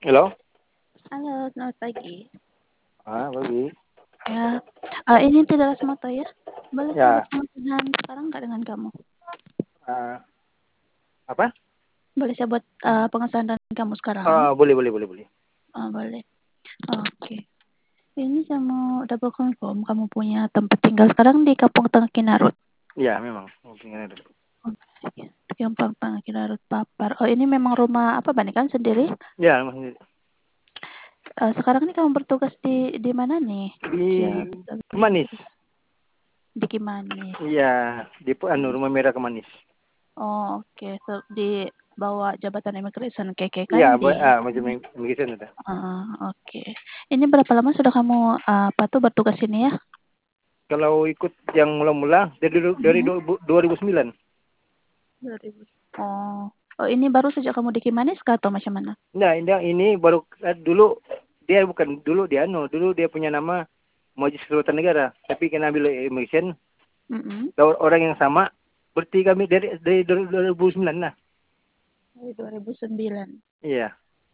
Halo? Halo, selamat pagi. Pagi. Ya, ini Tidak Rasmoto ya. Boleh saya Ya, bertanya sekarang nggak dengan kamu? ah, apa? Boleh saya buat pengesahan dengan kamu sekarang? Boleh. Boleh. Oke. Ini saya mau double confirm kamu punya tempat tinggal sekarang di Kampung Tengah Kinarut. Ya, memang. Mungkin ada. Kampung Tengah Kinarut Papar. Oh, ini memang rumah apa Bani kan sendiri? Ya, masih Sekarang ini kamu bertugas di mana nih? di Kemanis. Di Kimanis. Iya, di Rumah Merah Kemanis. Oh, oke. So, di bawah Jabatan Immigration KK Iya, kan di. macam immigration ada. Oke. Ini berapa lama sudah kamu bertugas ini ya? Kalau ikut yang mula-mula dari 2009. 2000. Oh, ini baru sejak kamu di Kimanis kah atau macam mana? Nah, ini baru dulu dulu dia punya nama Majelis Kedaulatan Negara, tapi kena ambil immigration orang yang sama, berarti kami dari 2009 lah. Dari 2009. Iya.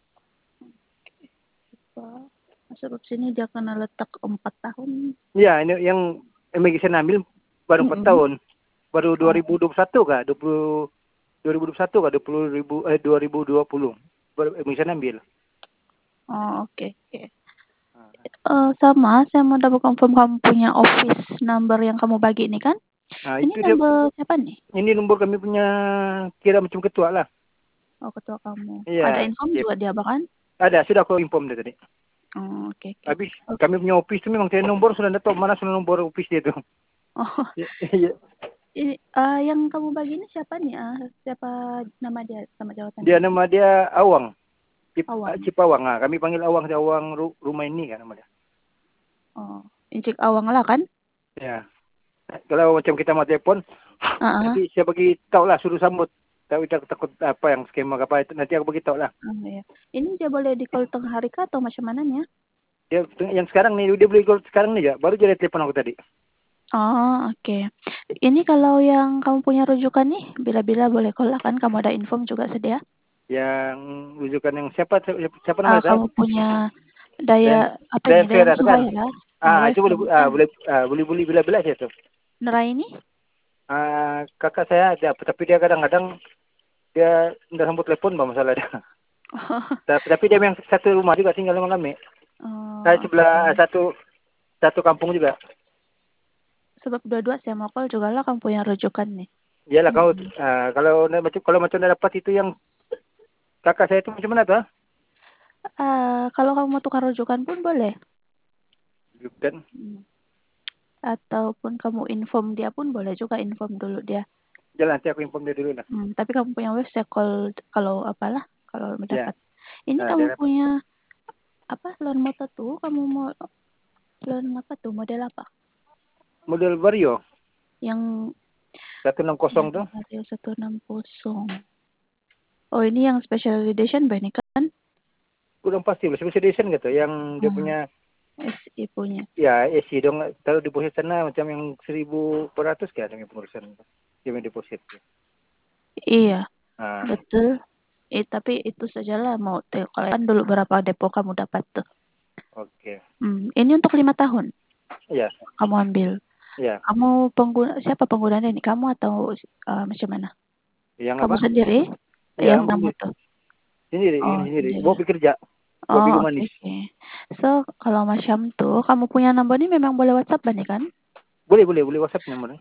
Masuk ke sini dia kena letak 4 tahun. Iya, ini yang immigration ambil baru 4 tahun. Baru 2021 kah? 2021 kah? 2020. Baru immigration ambil. Oh, oke. Sama, saya mau double confirm kamu punya office number yang kamu bagi ini kan? Nah, Ini itu number siapa nih? ini nomor kami punya, kira macam ketua lah. Oh, ketua kamu. Iya. Ada inform juga dia bahkan? Ada, sudah aku inform dia tadi. Oke. Habis kami punya office itu memang saya nomor sudah tahu mana sudah nomor office dia itu. Oh, Iya. ini yang kamu bagi ini siapa nih? Siapa nama dia sama jawatan Dia dia? nama dia Awang. Awang. Cipawang. Nah, kami panggil Awang, rumah ini kan nama dia. Oh, Incik Awang lah kan? Ya. Kalau macam kita mau telepon, nanti saya bagi tahu lah, suruh sambut. Tahu kita takut apa yang skema apa itu, nanti aku bagi tahu lah. Iya. Ini dia boleh di call tengah hari kah atau macam mana nya? Dia yang sekarang nih, dia beli sekarang nih ya, baru jadi telepon aku tadi. Oh, oke. Ini kalau yang kamu punya rujukan nih, bila-bila boleh call lah kan? Kamu ada inform juga sedia? Yang rujukan yang siapa namanya? Kamu punya daya apa ini? Daya Vera kan? musyawarah? Itu boleh bila-bila sih itu. Neraini? Kakak saya ada, tapi dia kadang-kadang dia tidak sambut telepon, bah, masalah dia. Tapi dia yang satu rumah juga tinggal sama kami. Saya sebelah satu kampung juga. Sebab dua-dua saya mau call juga lah kamu punya rujukan nih. Iyalah kalau macam dapat itu yang kakak saya itu macam mana tuh? Kalau kamu mau tukar rujukan pun boleh. Rujukan. Ataupun kamu inform dia pun boleh juga, inform dulu dia. Jalan, nanti aku inform dia dulu lah. Tapi kamu punya website call kalau mendapat. Ini kamu dapat. punya loan motor tuh, kamu mau loan apa tuh, model apa? Model Vario. Yang 160 tuh. Vario 160. Oh, ini yang special edition ini kan? Kurang pasti, special edition gitu, yang dia punya SI punya. Ya, SI dong. Kalau deposit sana macam yang 1.400 kayak dengan pengurusan dia deposit. Iya, betul. Tapi itu sajalah mau kalau kan dulu berapa depo kamu dapat tuh. Oke. Ini untuk 5 tahun. Iya. Kamu ambil. Iya. Kamu siapa penggunanya ini? Kamu atau macam mana? Yang Kamu apa? sendiri? Iya, Yang kamu tuh. sendiri. Bawa pergi kerja. Oh, oke. So, kalau macam tuh, kamu punya nomor ini memang boleh WhatsApp nih kan? Boleh WhatsApp nomornya.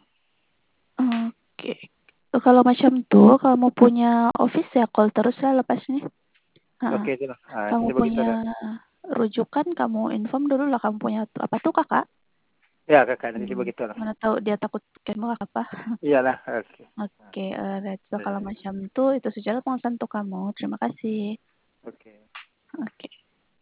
Oke. Kalau macam tuh, kamu punya office ya call terus lah lepasnya. Oke, itulah. Kamu punya rujukan, kamu inform dulu lah kamu punya apa tuh kakak? Ya, kakak nanti begitu lah. Mana tahu dia takut kan apa? Iyalah. Oke, so kalau macam tuh itu saja pengesan untuk kamu. Terima kasih. Oke. Oke.